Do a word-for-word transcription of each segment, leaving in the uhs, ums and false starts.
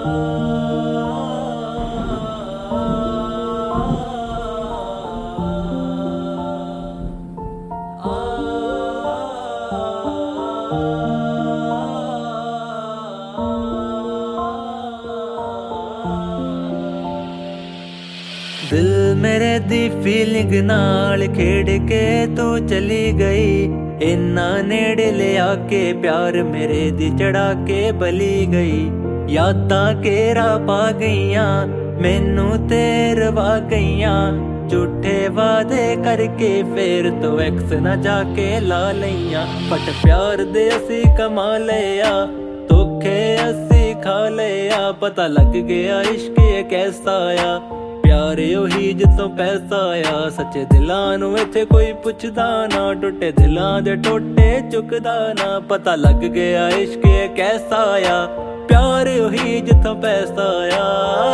दिल मेरे दी फीलिंग नाल खेड़ के तू चली गई, इन्ना नेड़े ले आके प्यार मेरे दी चढ़ा के बली गई। यादां घेरा पा गईयां मैनू ते रवा गईयां, झूठे वादे करके फिर तो एक्स ना जाके ला लईयां। पट प्यार दे असी कमा लिया, धोखे असी खा लिया, पता लग गया इश्क कैसा आया। प्यार ओही जितों पैसा आया, सच्चे दिलां नूं इत्थे कोई पुछदा ना, टुटे दिलां दे टोटे चुकदा ना। पता लग गया इश्क कैसा आया, प्यार ओही जितों पैसा आया।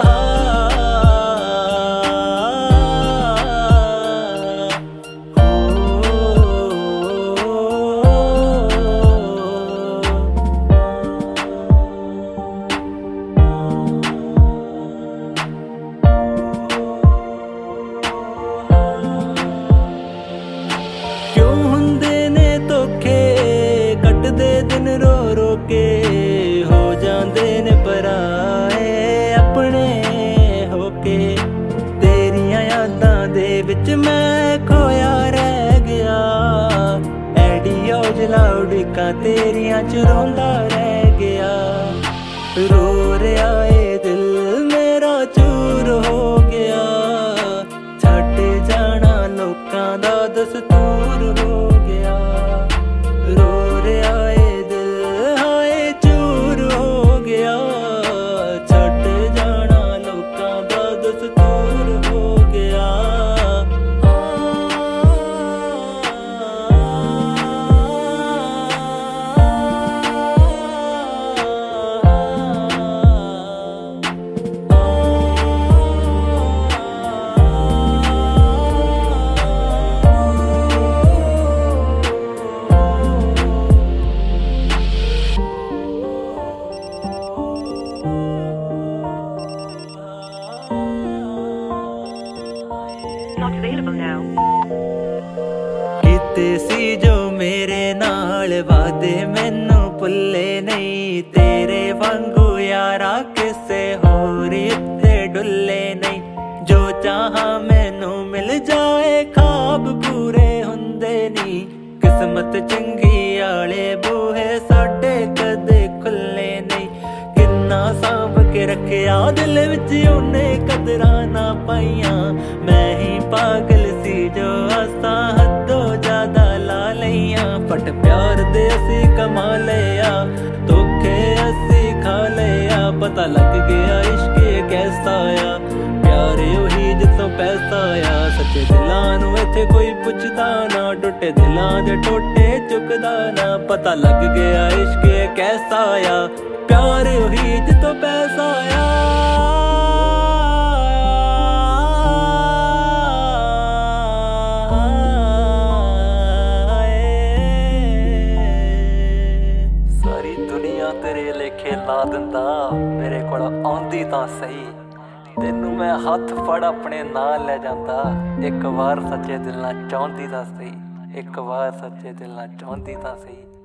दिन रो रो के हो जांदे ने पराए अपने होके, तेरियां यादां दे विच मैं खोया रह गया। एडियो जलाउडिका तेरियां च रोंदा रह गया। रो रहा ए दिल मेरा चूर हो गया, छड्ड जाना लोकां दा दस्तूर हो गया। रो रहा Not available now. कीते सी जो मेरे नाल वादे मैनू भुल्ले नहीं, तेरे वांगू यारा किसे होर उत्ते डुल्ले नहीं। जो चाहा मैनू मिल जाए ख्वाब पूरे हुंदे नहीं, किस्मत चंगी आले बूहे साडे कदे खुले नहीं। किन्ना सांभ के रखिया दिल विच उन्ने कदरां ना पाईयां, मैं ही पागल सी जो आसां हदों ज्यादा ला लईयां। पट प्यार दे असी कमा लिया, धोखे असी खा लिया, पता लग गया इश्क कैसा आया। प्यार ओही जितों पैसा आया, सच्चे दिलां नूं इत्थे कोई पुछदा ना, टुटे दिलां दे टोटे चुकदा ना। पता लग गया इश्क कैसा आया, प्यार ओही जितों पैसा आया। सारी दुनिया तेरे लेखे ला दिंदा, मेरे कोल आउंदी तां सही, तेनू मैं हथ फड़ अपने नाल ले जांदा। एक बार सच्चे दिल नाल चाहुंदी तां सही, एक बार सच्चे दिल नाल चाहुंदी तां सही।